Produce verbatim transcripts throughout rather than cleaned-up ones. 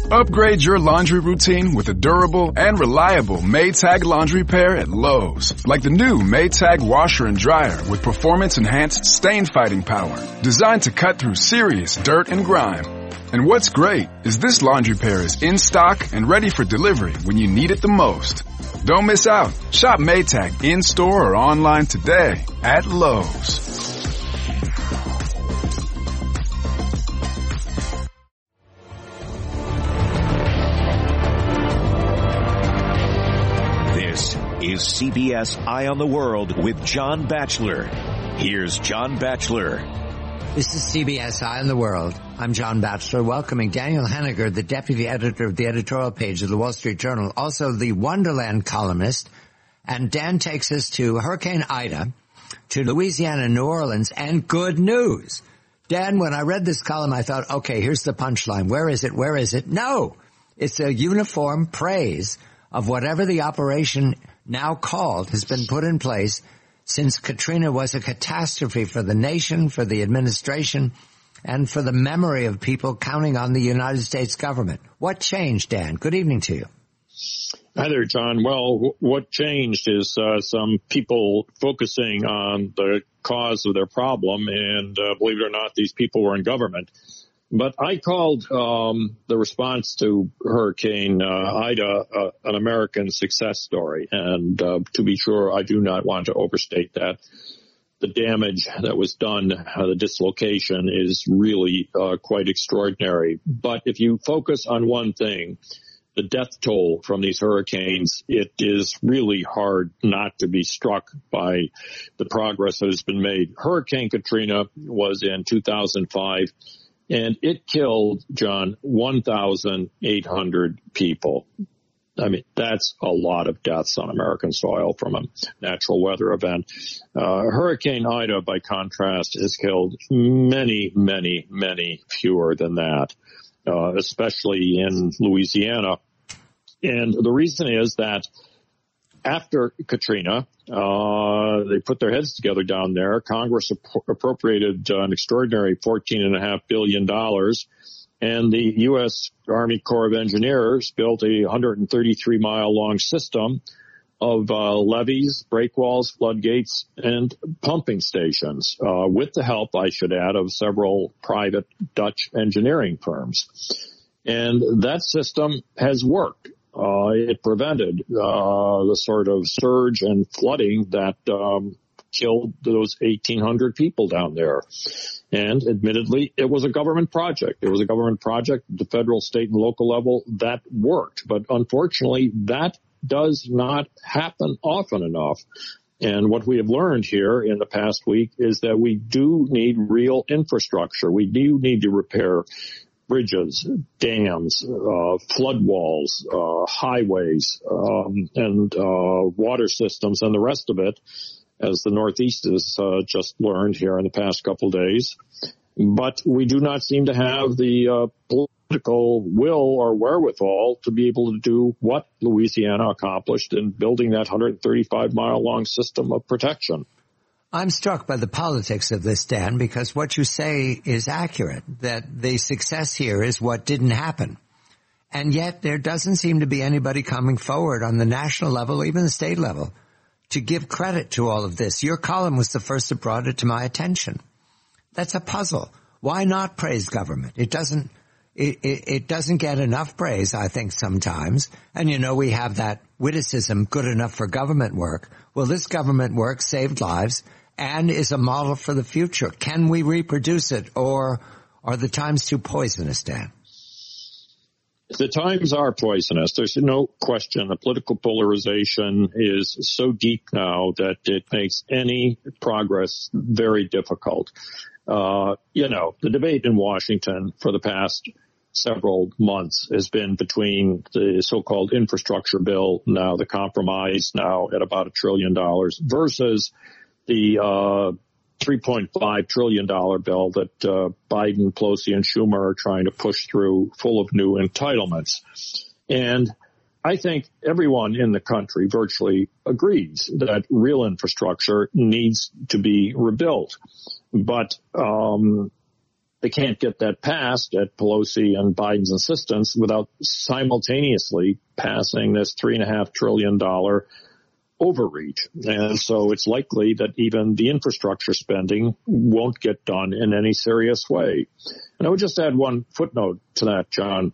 Upgrade your laundry routine with a durable and reliable Maytag laundry pair at Lowe's. Like the new Maytag washer and dryer with performance-enhanced stain-fighting power. Designed to cut through serious dirt and grime. And what's great is this laundry pair is in stock and ready for delivery when you need it the most. Don't miss out. Shop Maytag in-store or online today at Lowe's. Is C B S Eye on the World with John Batchelor. Here's John Batchelor. This is C B S Eye on the World. I'm John Batchelor, welcoming Daniel Henniger, the deputy editor of the editorial page of the Wall Street Journal, also the Wonderland columnist. And Dan takes us to Hurricane Ida, to Louisiana, New Orleans, and good news. Dan, when I read this column, I thought, okay, here's the punchline. Where is it? Where is it? No, it's a uniform praise of whatever the operation now called has been put in place since Katrina was a catastrophe for the nation, for the administration, and for the memory of people counting on the United States government. What changed, Dan? Good evening to you. Hi there, John. Well, what changed is uh, some people focusing on the cause of their problem, and uh, believe it or not, these people were in government. But I called um, the response to Hurricane uh, Ida uh, an American success story. And uh, to be sure, I do not want to overstate that. The damage that was done, uh, the dislocation, is really uh, quite extraordinary. But if you focus on one thing, the death toll from these hurricanes, it is really hard not to be struck by the progress that has been made. Hurricane Katrina was in two thousand five. And it killed, John, one thousand eight hundred people. I mean, that's a lot of deaths on American soil from a natural weather event. Uh, Hurricane Ida, by contrast, has killed many, many, many fewer than that, uh, especially in Louisiana. And the reason is that after Katrina, uh, they put their heads together down there. Congress ap- appropriated uh, an extraordinary fourteen and a half billion dollars, and the U S Army Corps of Engineers built a one hundred thirty-three mile long system of uh, levees, breakwalls, floodgates, and pumping stations, uh, with the help, I should add, of several private Dutch engineering firms. And that system has worked. Uh, it prevented uh, the sort of surge and flooding that um, killed those eighteen hundred people down there. And admittedly, it was a government project. It was a government project at the federal, state, and local level that worked. But unfortunately, that does not happen often enough. And what we have learned here in the past week is that we do need real infrastructure. We do need to repair bridges, dams, uh, flood walls, uh, highways, um, and uh, water systems, and the rest of it, as the Northeast has uh, just learned here in the past couple of days. But we do not seem to have the uh, political will or wherewithal to be able to do what Louisiana accomplished in building that one hundred thirty-five mile long system of protection. I'm struck by the politics of this, Dan, because what you say is accurate, that the success here is what didn't happen. And yet there doesn't seem to be anybody coming forward on the national level, even the state level, to give credit to all of this. Your column was the first that brought it to my attention. That's a puzzle. Why not praise government? It doesn't, it, it, it doesn't get enough praise, I think, sometimes. And, you know, we have that witticism, good enough for government work. Well, this government work saved lives and is a model for the future. Can we reproduce it, or are the times too poisonous, Dan? The times are poisonous. There's no question. The political polarization is so deep now that it makes any progress very difficult. Uh, you know, the debate in Washington for the past several months has been between the so-called infrastructure bill, now the compromise, now at about a trillion dollars, versus the uh three point five trillion dollars bill that uh Biden, Pelosi, and Schumer are trying to push through, full of new entitlements. And I think everyone in the country virtually agrees that real infrastructure needs to be rebuilt. But um they can't get that passed at Pelosi and Biden's insistence without simultaneously passing this three and a half trillion dollar overreach. And so it's likely that even the infrastructure spending won't get done in any serious way. And I would just add one footnote to that, John.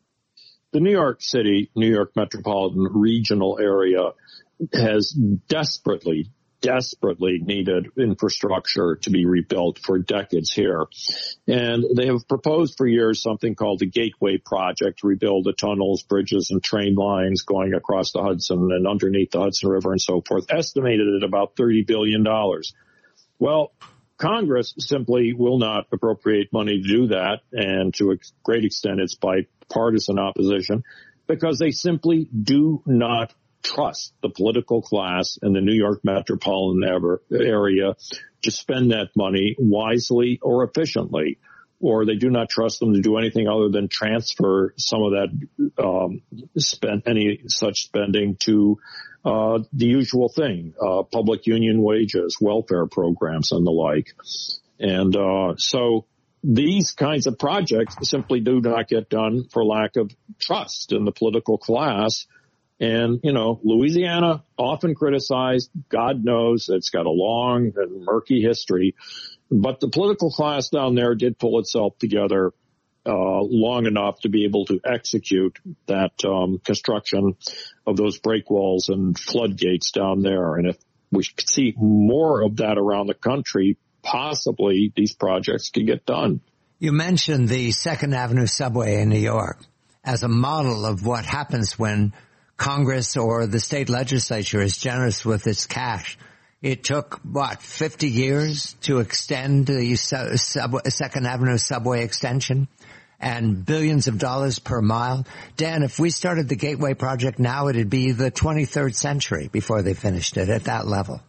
The New York City, New York metropolitan regional area has desperately, desperately needed infrastructure to be rebuilt for decades here. And they have proposed for years something called the Gateway Project to rebuild the tunnels, bridges, and train lines going across the Hudson and underneath the Hudson River and so forth, estimated at about thirty billion dollars. Well, Congress simply will not appropriate money to do that, and to a great extent it's bipartisan opposition, because they simply do not trust the political class in the New York metropolitan area to spend that money wisely or efficiently, or they do not trust them to do anything other than transfer some of that um, spend any such spending to uh the usual thing, uh public union wages, welfare programs, and the like. And uh so these kinds of projects simply do not get done for lack of trust in the political class. And, you know, Louisiana, often criticized, God knows it's got a long and murky history, but the political class down there did pull itself together uh long enough to be able to execute that um construction of those break walls and floodgates down there. And if we could see more of that around the country, possibly these projects could get done. You mentioned the Second Avenue subway in New York as a model of what happens when Congress or the state legislature is generous with its cash. It took, what, fifty years to extend the sub- sub- Second Avenue subway extension, and billions of dollars per mile. Dan, if we started the Gateway Project now, it'd be the twenty-third century before they finished it at that level.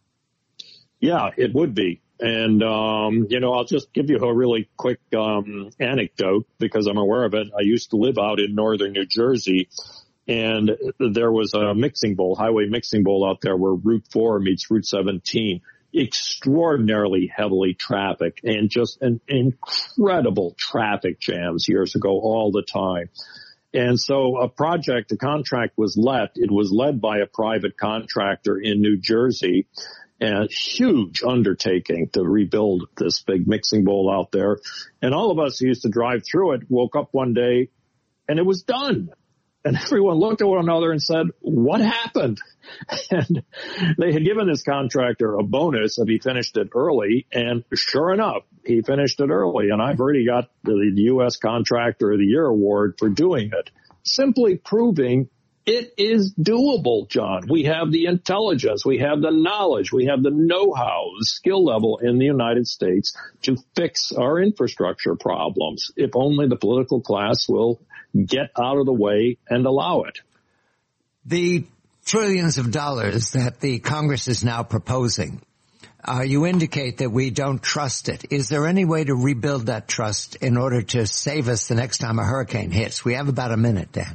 Yeah, it would be. And, um, you know, I'll just give you a really quick um, anecdote because I'm aware of it. I used to live out in northern New Jersey, and there was a mixing bowl, highway mixing bowl out there where Route four meets Route seventeen. Extraordinarily heavily trafficked, and just an incredible traffic jams years ago all the time. And so a project, a contract was let. It was led by a private contractor in New Jersey, and a huge undertaking to rebuild this big mixing bowl out there. And all of us who used to drive through it woke up one day and it was done. And everyone looked at one another and said, what happened? And they had given this contractor a bonus if he finished it early. And sure enough, he finished it early. And I've already got the U S Contractor of the Year award for doing it, simply proving it is doable, John. We have the intelligence, we have the knowledge, we have the know-how, the skill level in the United States to fix our infrastructure problems, if only the political class will get out of the way and allow it. The trillions of dollars that the Congress is now proposing, uh, you indicate that we don't trust it. Is there any way to rebuild that trust in order to save us the next time a hurricane hits? We have about a minute, Dan.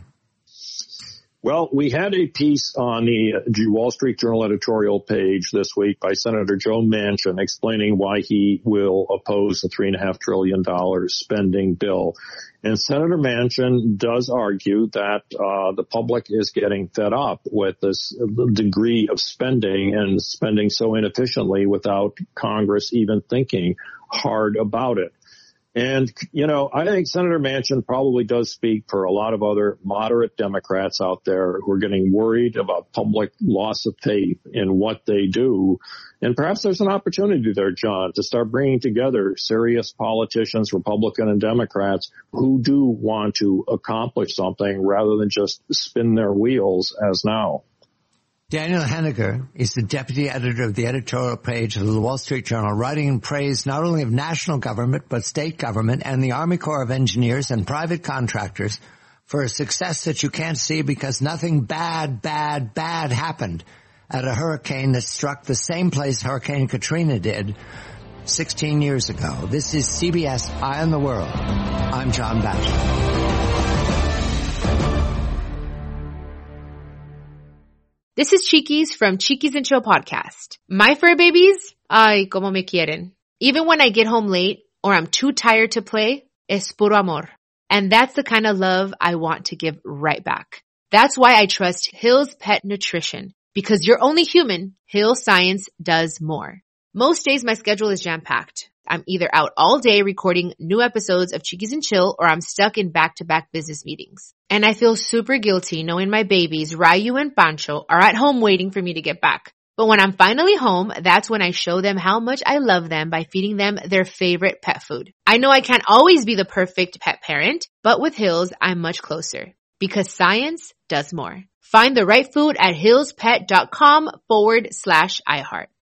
Well, we had a piece on the Wall Street Journal editorial page this week by Senator Joe Manchin explaining why he will oppose the three and a half trillion dollars spending bill. And Senator Manchin does argue that uh the public is getting fed up with this degree of spending and spending so inefficiently without Congress even thinking hard about it. And, you know, I think Senator Manchin probably does speak for a lot of other moderate Democrats out there who are getting worried about public loss of faith in what they do. And perhaps there's an opportunity there, John, to start bringing together serious politicians, Republican and Democrats, who do want to accomplish something rather than just spin their wheels as now. Daniel Henniger is the deputy editor of the editorial page of the Wall Street Journal, writing in praise not only of national government, but state government and the Army Corps of Engineers and private contractors for a success that you can't see because nothing bad, bad, bad happened at a hurricane that struck the same place Hurricane Katrina did sixteen years ago. This is C B S Eye on the World. I'm John Batchelor. This is Chiquis from Chiquis and Chill podcast. My fur babies, ay, como me quieren. Even when I get home late, or I'm too tired to play, es puro amor. And that's the kind of love I want to give right back. That's why I trust Hill's Pet Nutrition. Because you're only human, Hill Science does more. Most days my schedule is jam-packed. I'm either out all day recording new episodes of Chiquis and Chill or I'm stuck in back-to-back business meetings. And I feel super guilty knowing my babies, Ryu and Pancho, are at home waiting for me to get back. But when I'm finally home, that's when I show them how much I love them by feeding them their favorite pet food. I know I can't always be the perfect pet parent, but with Hills, I'm much closer. Because science does more. Find the right food at hillspet.com forward slash iHeart.